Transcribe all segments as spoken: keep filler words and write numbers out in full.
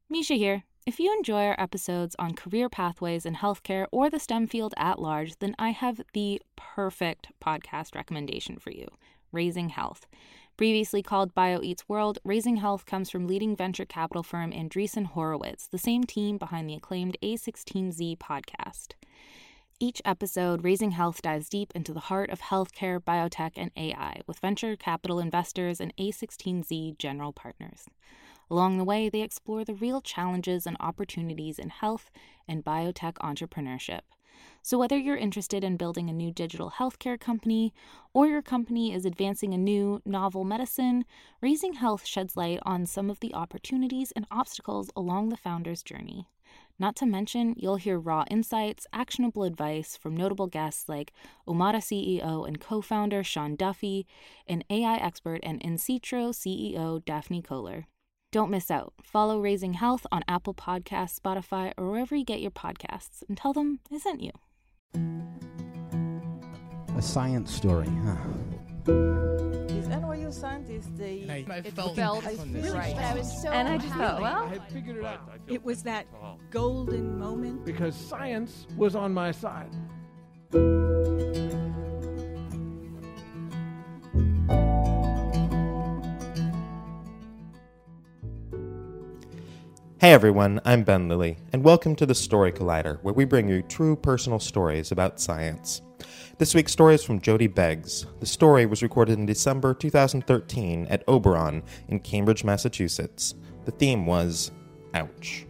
Misha here. If you enjoy our episodes on career pathways in healthcare or the STEM field at large, then I have the perfect podcast recommendation for you, Raising Health. Previously called BioEats World, Raising Health comes from leading venture capital firm Andreessen Horowitz, the same team behind the acclaimed A sixteen Z podcast. Each episode, Raising Health dives deep into the heart of healthcare, biotech, and A I with venture capital investors and A sixteen Z general partners. Along the way, they explore the real challenges and opportunities in health and biotech entrepreneurship. So whether you're interested in building a new digital healthcare company or your company is advancing a new, novel medicine, Raising Health sheds light on some of the opportunities and obstacles along the founder's journey. Not to mention, you'll hear raw insights, actionable advice from notable guests like Omada C E O and co-founder Sean Duffy, and A I expert and In-Citro C E O Daphne Kohler. Don't miss out. Follow Raising Health on Apple Podcasts, Spotify, or wherever you get your podcasts, and tell them I sent you. A science story, huh? These N Y U scientists, they And I it felt felt on this. right. But I was so And I just thought, happy. well, I had figured it out It was that golden moment. because science was on my side. Hey everyone, I'm Ben Lilly, and welcome to the Story Collider, where we bring you true personal stories about science. This week's story is from Jody Beggs. The story was recorded in December two thousand thirteen at Oberon in Cambridge, Massachusetts. The theme was, ouch.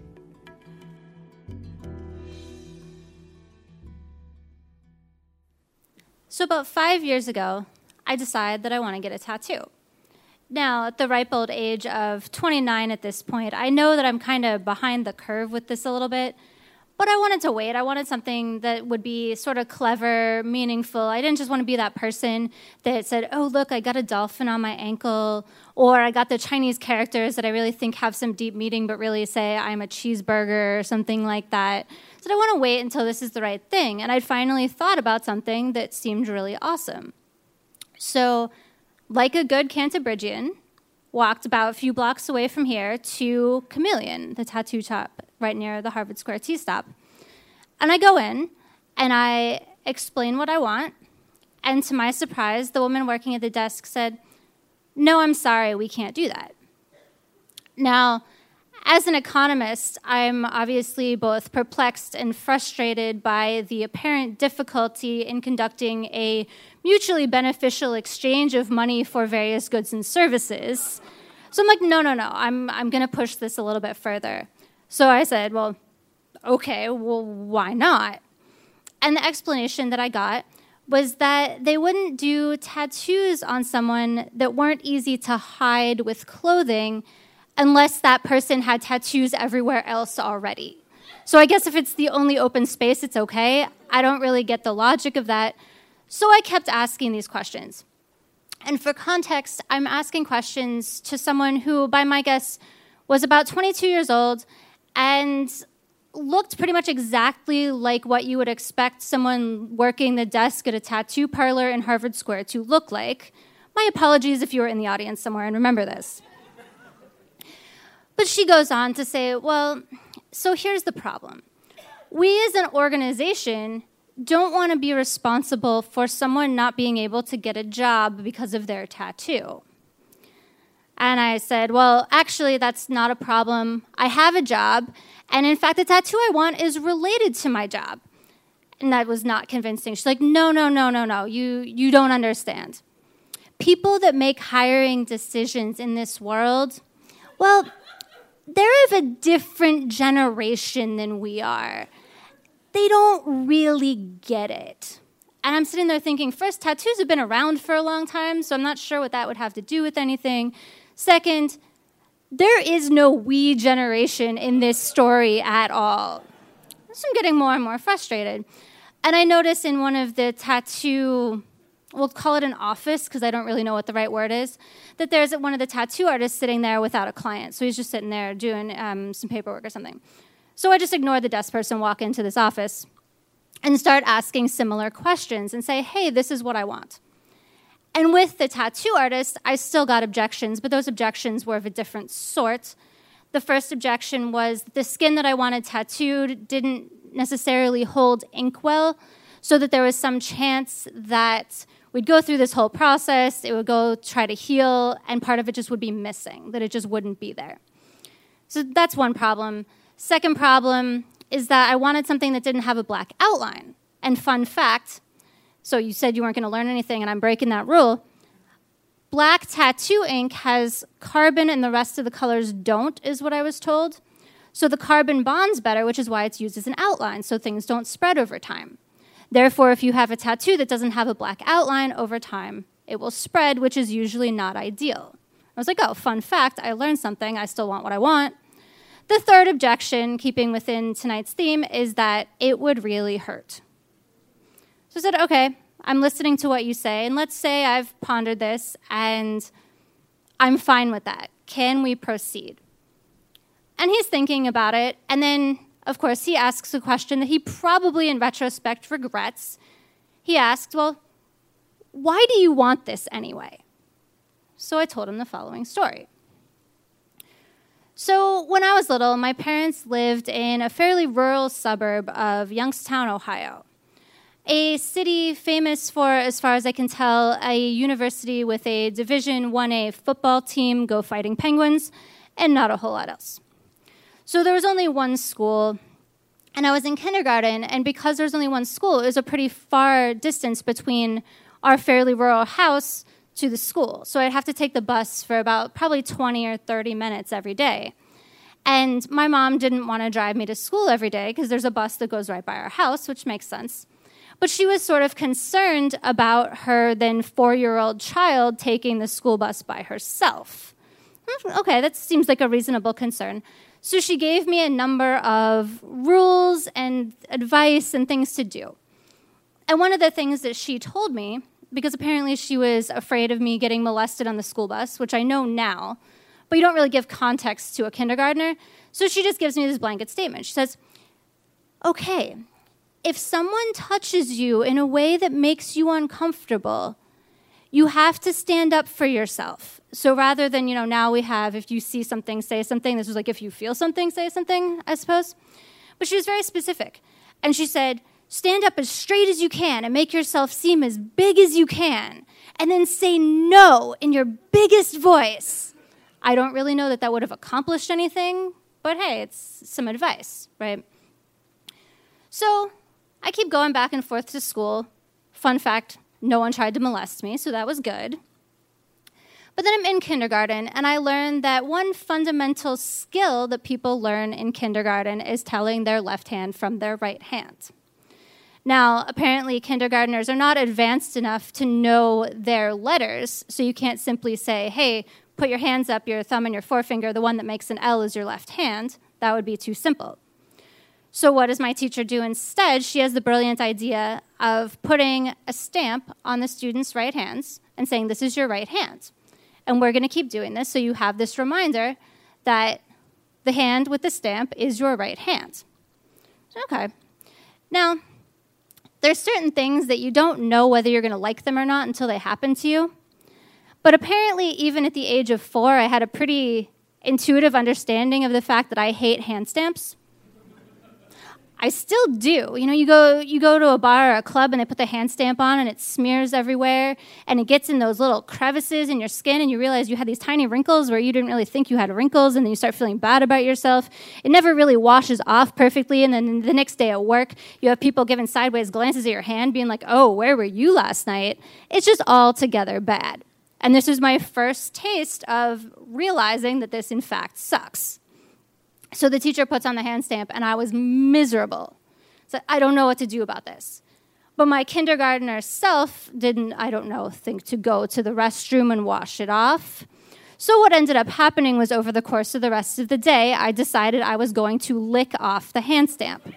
So about five years ago, I decided that I want to get a tattoo. Now, at the ripe old age of twenty-nine at this point, I know that I'm kind of behind the curve with this a little bit, but I wanted to wait. I wanted something that would be sort of clever, meaningful. I didn't just want to be that person that said, oh, look, I got a dolphin on my ankle, or I got the Chinese characters that I really think have some deep meaning, but really say I'm a cheeseburger or something like that. So I want to wait until this is the right thing. And I'd finally thought about something that seemed really awesome. So, like a good Cantabrigian, walked about a few blocks away from here to Chameleon, the tattoo shop right near the Harvard Square T-stop. And I go in, and I explain what I want, and to my surprise, the woman working at the desk said, no, I'm sorry, we can't do that. Now, as an economist, I'm obviously both perplexed and frustrated by the apparent difficulty in conducting a mutually beneficial exchange of money for various goods and services. So I'm like, no, no, no, I'm I'm going to push this a little bit further. So I said, well, okay, well, why not? And the explanation that I got was that they wouldn't do tattoos on someone that weren't easy to hide with clothing unless that person had tattoos everywhere else already. So I guess if it's the only open space, it's okay. I don't really get the logic of that. So I kept asking these questions. And for context, I'm asking questions to someone who, by my guess, was about twenty-two years old and looked pretty much exactly like what you would expect someone working the desk at a tattoo parlor in Harvard Square to look like. My apologies if you were in the audience somewhere and remember this. But she goes on to say, well, so here's the problem. We as an organization don't want to be responsible for someone not being able to get a job because of their tattoo. And I said, well, actually, that's not a problem. I have a job, and in fact, the tattoo I want is related to my job. And that was not convincing. She's like, no, no, no, no, no, you, you don't understand. People that make hiring decisions in this world, well, they're of a different generation than we are. They don't really get it. And I'm sitting there thinking, first, tattoos have been around for a long time, so I'm not sure what that would have to do with anything. Second, there is no we generation in this story at all. So I'm getting more and more frustrated. And I notice in one of the tattoo, we'll call it an office because I don't really know what the right word is, that there's one of the tattoo artists sitting there without a client. So he's just sitting there doing um, some paperwork or something. So I just ignore the desk person, walk into this office, and start asking similar questions and say, hey, this is what I want. And with the tattoo artist, I still got objections, but those objections were of a different sort. The first objection was the skin that I wanted tattooed didn't necessarily hold ink well, so that there was some chance that we'd go through this whole process, it would go try to heal, and part of it just would be missing, that it just wouldn't be there. So that's one problem. Second problem is that I wanted something that didn't have a black outline. And fun fact, so you said you weren't going to learn anything, and I'm breaking that rule. Black tattoo ink has carbon and the rest of the colors don't, is what I was told. So the carbon bonds better, which is why it's used as an outline, so things don't spread over time. Therefore, if you have a tattoo that doesn't have a black outline over time, it will spread, which is usually not ideal. I was like, oh, fun fact, I learned something, I still want what I want. The third objection, keeping within tonight's theme, is that it would really hurt. So I said, okay, I'm listening to what you say, and let's say I've pondered this, and I'm fine with that. Can we proceed? And he's thinking about it, and then, of course, he asks a question that he probably, in retrospect, regrets. He asks, well, why do you want this anyway? So I told him the following story. So when I was little, my parents lived in a fairly rural suburb of Youngstown, Ohio, a city famous for, as far as I can tell, a university with a Division one A football team, go Fighting Penguins, and not a whole lot else. So there was only one school, and I was in kindergarten, and because there was only one school, it was a pretty far distance between our fairly rural house to the school. So I'd have to take the bus for about probably twenty or thirty minutes every day. And my mom didn't want to drive me to school every day because there's a bus that goes right by our house, which makes sense. But she was sort of concerned about her then four-year-old child taking the school bus by herself. Okay, that seems like a reasonable concern. So she gave me a number of rules and advice and things to do. And one of the things that she told me, because apparently she was afraid of me getting molested on the school bus, which I know now, but you don't really give context to a kindergartner. So she just gives me this blanket statement. She says, okay, if someone touches you in a way that makes you uncomfortable, you have to stand up for yourself. So rather than, you know, now we have, if you see something, say something. This was like, if you feel something, say something, I suppose. But she was very specific. And she said, stand up as straight as you can and make yourself seem as big as you can. And then say no in your biggest voice. I don't really know that that would have accomplished anything, but hey, it's some advice, right? So I keep going back and forth to school. Fun fact, no one tried to molest me, so that was good. But then I'm in kindergarten, and I learned that one fundamental skill that people learn in kindergarten is telling their left hand from their right hand. Now, apparently, kindergartners are not advanced enough to know their letters, so you can't simply say, hey, put your hands up, your thumb and your forefinger, the one that makes an L is your left hand. That would be too simple. So what does my teacher do instead? She has the brilliant idea of putting a stamp on the student's right hands and saying, this is your right hand. And we're going to keep doing this, so you have this reminder that the hand with the stamp is your right hand. Okay. Now, there's certain things that you don't know whether you're going to like them or not until they happen to you. But apparently, even at the age of four, I had a pretty intuitive understanding of the fact that I hate hand stamps. I still do. You know, you go you go to a bar or a club and they put the hand stamp on and it smears everywhere and it gets in those little crevices in your skin and you realize you had these tiny wrinkles where you didn't really think you had wrinkles and then you start feeling bad about yourself. It never really washes off perfectly, and then the next day at work, you have people giving sideways glances at your hand being like, oh, where were you last night? It's just altogether bad. And this was my first taste of realizing that this, in fact, sucks. So the teacher puts on the hand stamp, and I was miserable. So I don't know what to do about this. But my kindergartner self didn't, I don't know, think to go to the restroom and wash it off. So what ended up happening was over the course of the rest of the day, I decided I was going to lick off the hand stamp.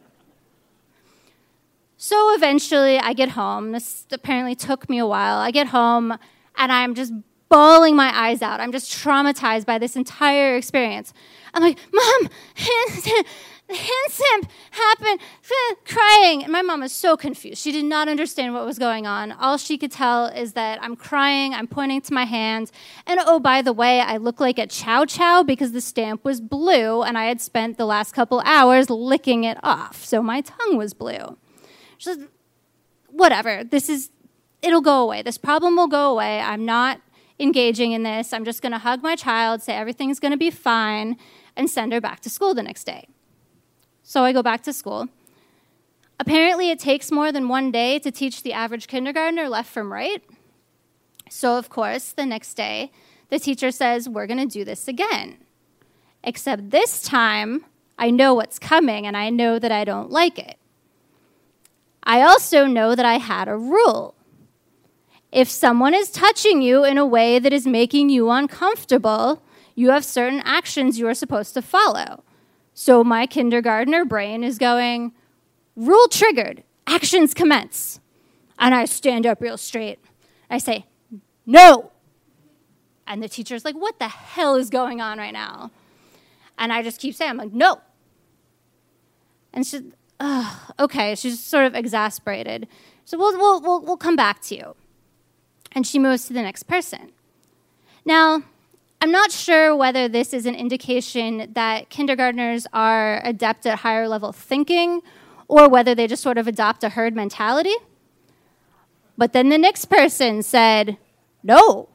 So eventually I get home. This apparently took me a while. I get home, and I'm just bawling my eyes out. I'm just traumatized by this entire experience. I'm like, Mom, the hand stamp happened, crying. And my mom was so confused. She did not understand what was going on. All she could tell is that I'm crying, I'm pointing to my hands, and oh, by the way, I look like a chow chow because the stamp was blue, and I had spent the last couple hours licking it off, so my tongue was blue. She said, whatever, this is, it'll go away. This problem will go away. I'm not engaging in this. I'm just going to hug my child, say everything's going to be fine, and send her back to school the next day. So I go back to school. Apparently, it takes more than one day to teach the average kindergartner left from right. So, of course, the next day, the teacher says, we're going to do this again. Except this time, I know what's coming, and I know that I don't like it. I also know that I had a rule. If someone is touching you in a way that is making you uncomfortable, you have certain actions you are supposed to follow. So my kindergartner brain is going, rule triggered, actions commence. And I stand up real straight. I say, no. And the teacher's like, what the hell is going on right now? And I just keep saying, I'm like, no. And she's, oh, okay, she's sort of exasperated. So we'll, we'll, we'll, we'll come back to you. And she moves to the next person. Now, I'm not sure whether this is an indication that kindergartners are adept at higher level thinking or whether they just sort of adopt a herd mentality. But then the next person said, no.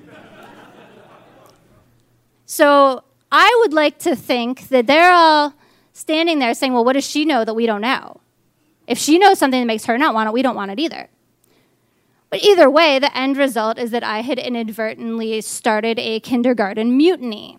So I would like to think that they're all standing there saying, well, what does she know that we don't know? If she knows something that makes her not want it, we don't want it either. But either way, the end result is that I had inadvertently started a kindergarten mutiny.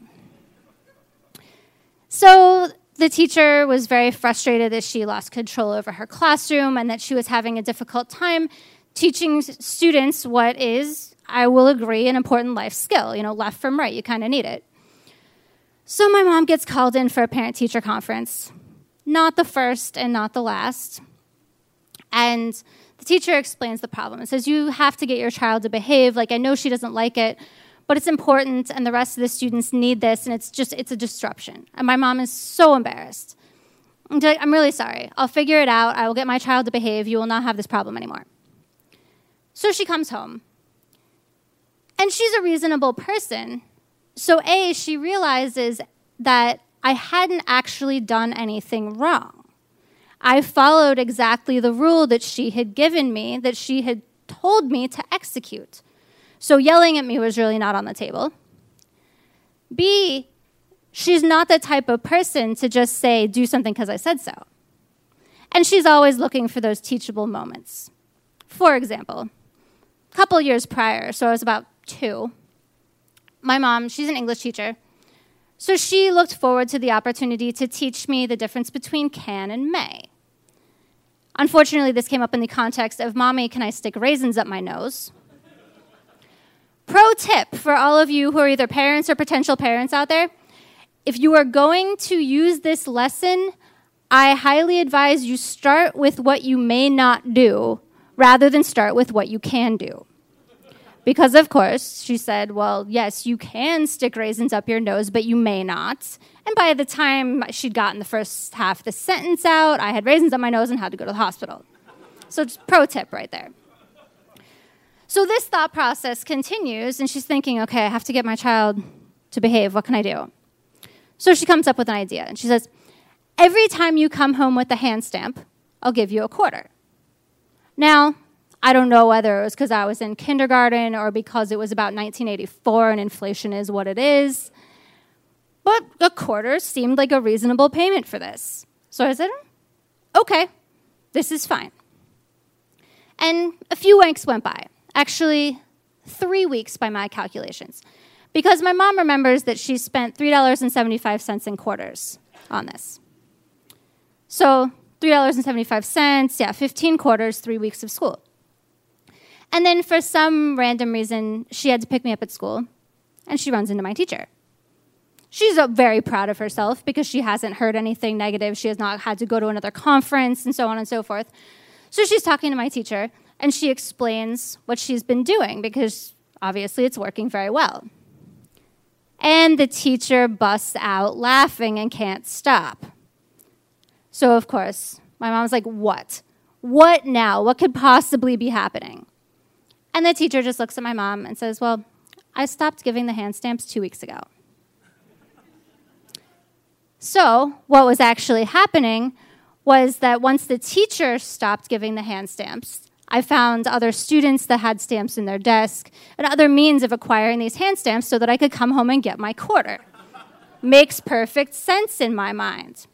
So the teacher was very frustrated that she lost control over her classroom and that she was having a difficult time teaching students what is, I will agree, an important life skill. You know, left from right, you kind of need it. So my mom gets called in for a parent-teacher conference. Not the first and not the last. And the teacher explains the problem and says, you have to get your child to behave. Like, I know she doesn't like it, but it's important, and the rest of the students need this, and it's just, it's a disruption. And my mom is so embarrassed. I'm like, I'm really sorry. I'll figure it out. I will get my child to behave. You will not have this problem anymore. So she comes home. And she's a reasonable person. So A, she realizes that I hadn't actually done anything wrong. I followed exactly the rule that she had given me, that she had told me to execute. So yelling at me was really not on the table. B, she's not the type of person to just say, do something because I said so. And she's always looking for those teachable moments. For example, a couple years prior, so I was about two, my mom, she's an English teacher, so she looked forward to the opportunity to teach me the difference between can and may. Unfortunately, this came up in the context of, Mommy, can I stick raisins up my nose? Pro tip for all of you who are either parents or potential parents out there, if you are going to use this lesson, I highly advise you start with what you may not do rather than start with what you can do. Because, of course, she said, well, yes, you can stick raisins up your nose, but you may not. And by the time she'd gotten the first half of the sentence out, I had raisins up my nose and had to go to the hospital. So just pro tip right there. So this thought process continues, and she's thinking, okay, I have to get my child to behave. What can I do? So she comes up with an idea, and she says, every time you come home with a hand stamp, I'll give you a quarter. Now, I don't know whether it was because I was in kindergarten or because it was about nineteen eighty-four and inflation is what it is, but a quarter seemed like a reasonable payment for this. So I said, okay, this is fine. And a few weeks went by, actually three weeks by my calculations, because my mom remembers that she spent three dollars and seventy-five cents in quarters on this. So three dollars and seventy-five cents, yeah, fifteen quarters, three weeks of school. And then for some random reason, she had to pick me up at school, and she runs into my teacher. She's uh, very proud of herself because she hasn't heard anything negative. She has not had to go to another conference and so on and so forth. So she's talking to my teacher, and she explains what she's been doing because Obviously, it's working very well. And the teacher busts out laughing and can't stop. So, of course, my mom's like, what? What now? What could possibly be happening? And the teacher just looks at my mom and says, well, I stopped giving the hand stamps two weeks ago. So what was actually happening was that once the teacher stopped giving the hand stamps, I found other students that had stamps in their desk and other means of acquiring these hand stamps so that I could come home and get my quarter. Makes perfect sense in my mind.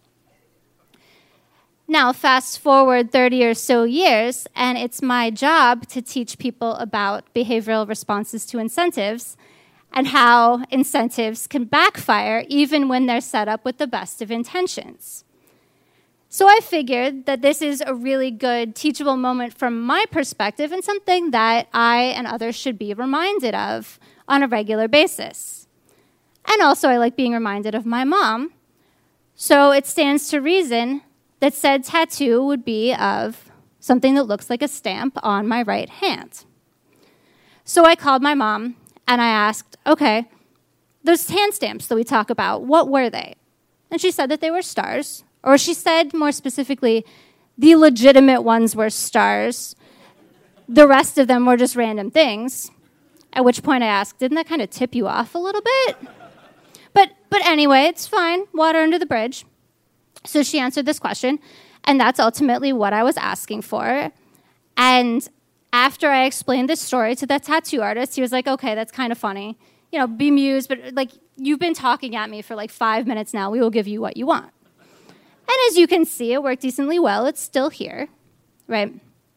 Now, fast forward thirty or so years, and it's my job to teach people about behavioral responses to incentives and how incentives can backfire even when they're set up with the best of intentions. So I figured that this is a really good teachable moment from my perspective and something that I and others should be reminded of on a regular basis. And also I like being reminded of my mom. So it stands to reason that said tattoo would be of something that looks like a stamp on my right hand. So I called my mom and I asked, okay, those hand stamps that we talk about, what were they? And she said that they were stars. Or she said, more specifically, the legitimate ones were stars. The rest of them were just random things. At which point I asked, didn't that kind of tip you off a little bit? But but anyway, it's fine. Water under the bridge. So she answered this question, and that's ultimately what I was asking for. And after I explained this story to that tattoo artist, he was like, okay, that's kind of funny. You know, bemused, but like, you've been talking at me for like five minutes now. We will give you what you want. And as you can see, it worked decently well. It's still here, right?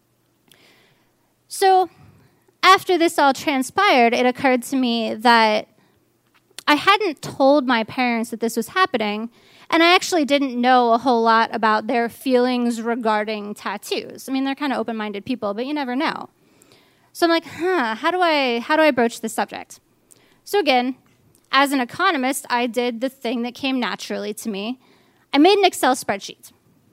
So after this all transpired, it occurred to me that I hadn't told my parents that this was happening, and I actually didn't know a whole lot about their feelings regarding tattoos. I mean, they're kind of open-minded people, but you never know. So I'm like, huh, how do I how do I broach this subject? So again, as an economist, I did the thing that came naturally to me. I made an Excel spreadsheet.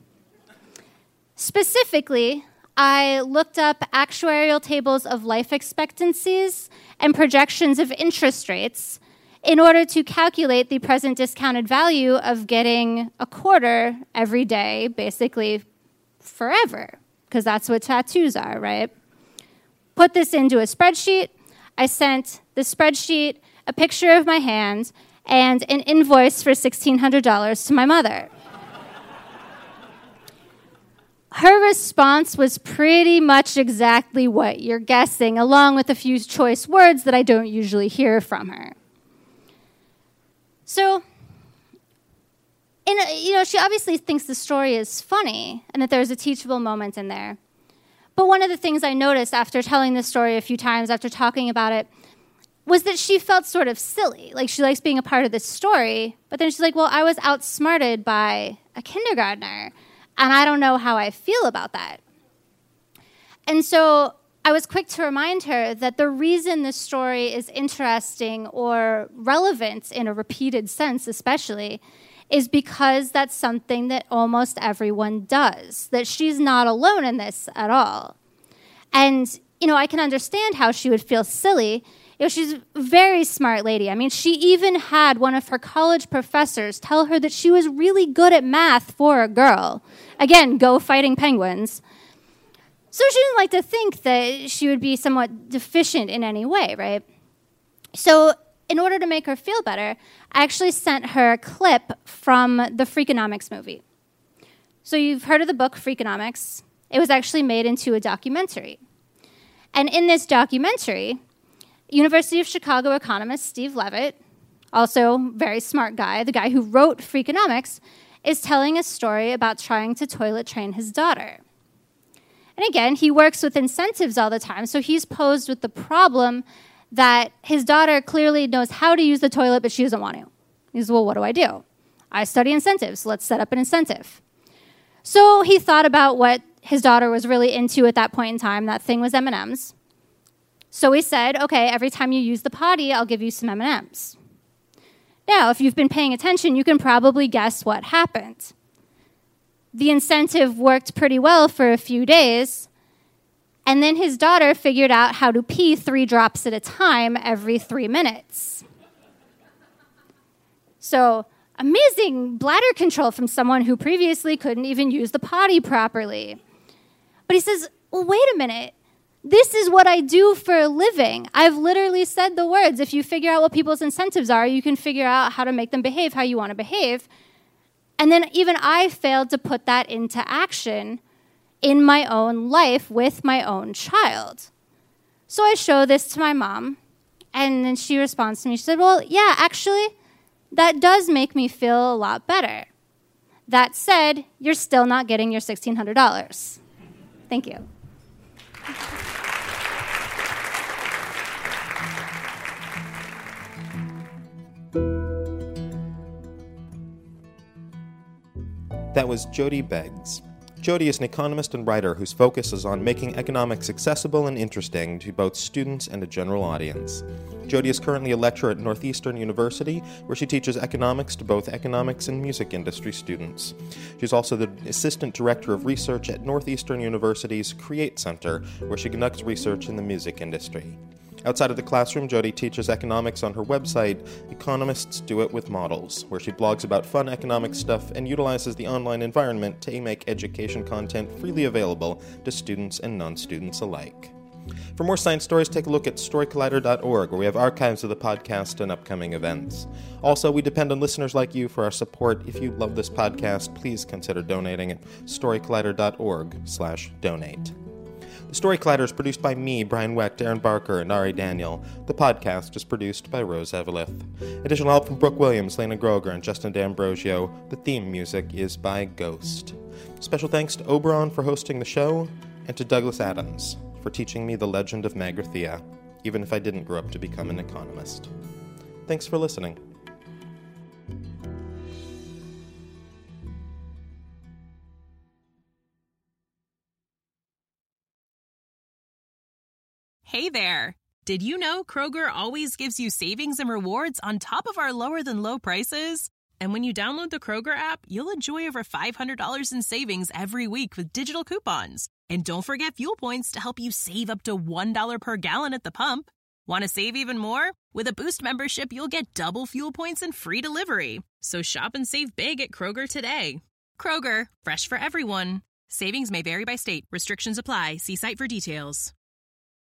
Specifically, I looked up actuarial tables of life expectancies and projections of interest rates in order to calculate the present discounted value of getting a quarter every day, basically forever, because that's what tattoos are, right? Put this into a spreadsheet. I sent the spreadsheet, a picture of my hand, and an invoice for sixteen hundred dollars to my mother. Her response was pretty much exactly what you're guessing, along with a few choice words that I don't usually hear from her. So, in a, you know, she obviously thinks the story is funny and that there's a teachable moment in there. But one of the things I noticed after telling this story a few times, after talking about it, was that she felt sort of silly. Like, she likes being a part of this story, but then she's like, well, I was outsmarted by a kindergartner, and I don't know how I feel about that. And so I was quick to remind her that the reason this story is interesting or relevant in a repeated sense especially is because that's something that almost everyone does, that she's not alone in this at all. And, you know, I can understand how she would feel silly. You know, she's a very smart lady. I mean, she even had one of her college professors tell her that she was really good at math for a girl. Again, go fighting penguins. So she didn't like to think that she would be somewhat deficient in any way, right? So in order to make her feel better, I actually sent her a clip from the Freakonomics movie. So you've heard of the book Freakonomics. It was actually made into a documentary. And in this documentary, University of Chicago economist Steve Levitt, also very smart guy, the guy who wrote Freakonomics, is telling a story about trying to toilet train his daughter. And again, he works with incentives all the time, so he's posed with the problem that his daughter clearly knows how to use the toilet, but she doesn't want to. He says, well, what do I do? I study incentives. Let's set up an incentive. So he thought about what his daughter was really into at that point in time. That thing was M and M's. So he said, okay, every time you use the potty, I'll give you some M and M's. Now, if you've been paying attention, you can probably guess what happened. The incentive worked pretty well for a few days, And then his daughter figured out how to pee three drops at a time every three minutes. So, amazing bladder control from someone who previously couldn't even use the potty properly. But he says, well, wait a minute. This is what I do for a living. I've literally said the words. If you figure out what people's incentives are, you can figure out how to make them behave how you want to behave. And then even I failed to put that into action in my own life with my own child. So I show this to my mom, and then she responds to me. She said, well, yeah, actually, that does make me feel a lot better. That said, you're still not getting your sixteen hundred dollars. Thank you. That was Jody Beggs. Jody is an economist and writer whose focus is on making economics accessible and interesting to both students and a general audience. Jody is currently a lecturer at Northeastern University, where she teaches economics to both economics and music industry students. She's also the assistant director of research at Northeastern University's Create Center, where she conducts research in the music industry. Outside of the classroom, Jody teaches economics on her website, Economists Do It With Models, where she blogs about fun economic stuff and utilizes the online environment to make education content freely available to students and non-students alike. For more science stories, take a look at story collider dot org, where we have archives of the podcast and upcoming events. Also, we depend on listeners like you for our support. If you love this podcast, please consider donating at story collider dot org slash donate. The Story Collider is produced by me, Brian Wecht, Aaron Barker, and Ari Daniel. The podcast is produced by Rose Eveleth. Additional help from Brooke Williams, Lena Groger, and Justin D'Ambrosio. The theme music is by Ghost. Special thanks to Oberon for hosting the show, and to Douglas Adams for teaching me the legend of Magrathea, even if I didn't grow up to become an economist. Thanks for listening. Hey there! Did you know Kroger always gives you savings and rewards on top of our lower-than-low prices? And when you download the Kroger app, you'll enjoy over five hundred dollars in savings every week with digital coupons. And don't forget fuel points to help you save up to one dollar per gallon at the pump. Want to save even more? With a Boost membership, you'll get double fuel points and free delivery. So shop and save big at Kroger today. Kroger, fresh for everyone. Savings may vary by state. Restrictions apply. See site for details.